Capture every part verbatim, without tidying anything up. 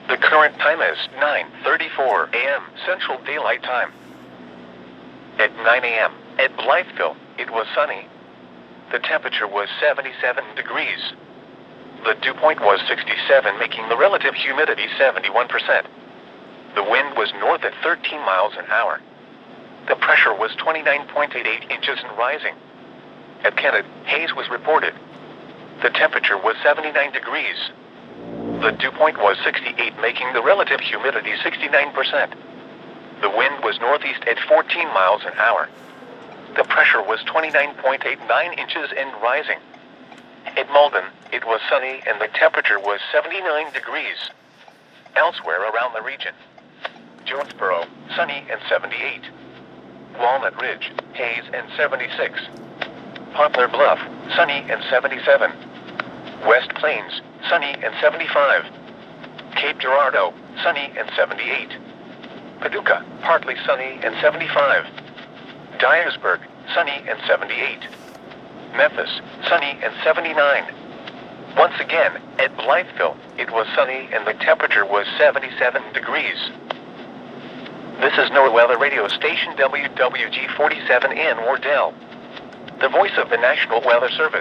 The current time is nine thirty-four a m Central Daylight Time. At nine a m at Blytheville, it was sunny. The temperature was seventy-seven degrees. The dew point was sixty-seven, making the relative humidity seventy-one percent. The wind was north at thirteen miles an hour. The pressure was twenty-nine point eight eight inches and rising. At Kennett, haze was reported. The temperature was seventy-nine degrees. The dew point was sixty-eight, making the relative humidity sixty-nine percent. The wind was northeast at fourteen miles an hour. The pressure was twenty-nine point eight nine inches and rising. At Malden, it was sunny and the temperature was seventy-nine degrees. Elsewhere around the region: Jonesboro, sunny and seventy-eight. Walnut Ridge, haze and seventy-six. Poplar Bluff, sunny and seventy-seven. West Plains, sunny and seventy-five. Cape Girardeau, sunny and seventy-eight. Paducah, partly sunny and seventy-five. Dyersburg, sunny and seventy-eight. Memphis, sunny and seventy-nine. Once again, at Blytheville, it was sunny and the temperature was seventy-seven degrees. This is NOAA Weather Radio Station W W G forty-seven in Wardell, the voice of the National Weather Service.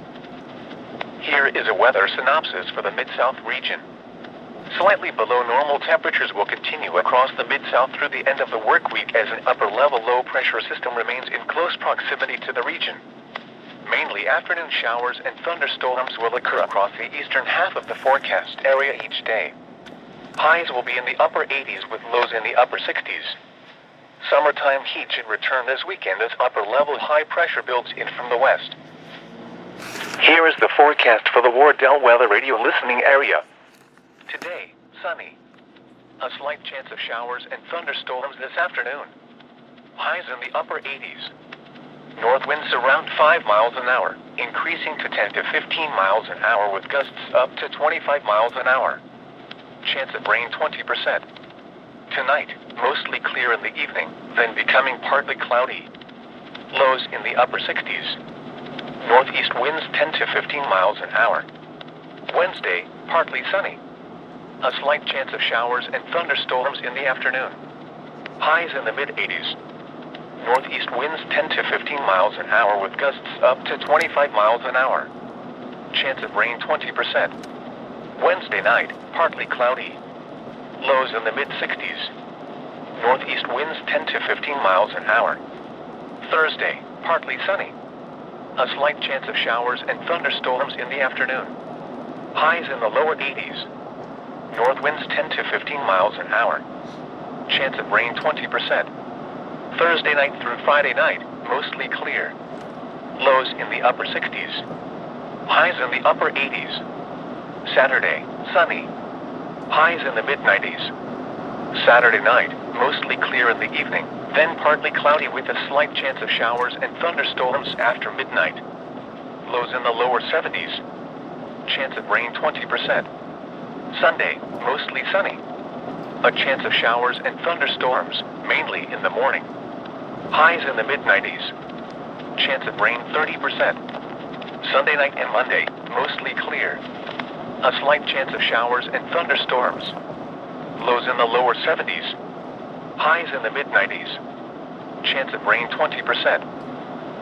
Here is a weather synopsis for the Mid-South region. Slightly below normal temperatures will continue across the Mid-South through the end of the work week as an upper-level low-pressure system remains in close proximity to the region. Mainly afternoon showers and thunderstorms will occur across the eastern half of the forecast area each day. Highs will be in the upper eighties with lows in the upper sixties. Summertime heat should return this weekend as upper-level high pressure builds in from the west. Here is the forecast for the Wardell Weather Radio listening area. Today, sunny. A slight chance of showers and thunderstorms this afternoon. Highs in the upper eighties. North winds around five miles an hour, increasing to ten to fifteen miles an hour with gusts up to twenty-five miles an hour. Chance of rain twenty percent. Tonight, mostly clear in the evening, then becoming partly cloudy. Lows in the upper sixties. Northeast winds ten to fifteen miles an hour. Wednesday, partly sunny. A slight chance of showers and thunderstorms in the afternoon. Highs in the mid-eighties. Northeast winds ten to fifteen miles an hour with gusts up to twenty-five miles an hour. Chance of rain twenty percent. Wednesday night, partly cloudy. Lows in the mid-sixties. Northeast winds ten to fifteen miles an hour. Thursday, partly sunny. A slight chance of showers and thunderstorms in the afternoon. Highs in the lower eighties. North winds ten to fifteen miles an hour. Chance of rain twenty percent. Thursday night through Friday night, mostly clear. Lows in the upper sixties. Highs in the upper eighties. Saturday, sunny. Highs in the mid-nineties. Saturday night, mostly clear in the evening, then partly cloudy with a slight chance of showers and thunderstorms after midnight. Lows in the lower seventies. Chance of rain twenty percent. Sunday, mostly sunny. A chance of showers and thunderstorms, mainly in the morning. Highs in the mid-nineties. Chance of rain thirty percent. Sunday night and Monday, mostly clear. A slight chance of showers and thunderstorms. Lows in the lower seventies. Highs in the mid-nineties. Chance of rain twenty percent.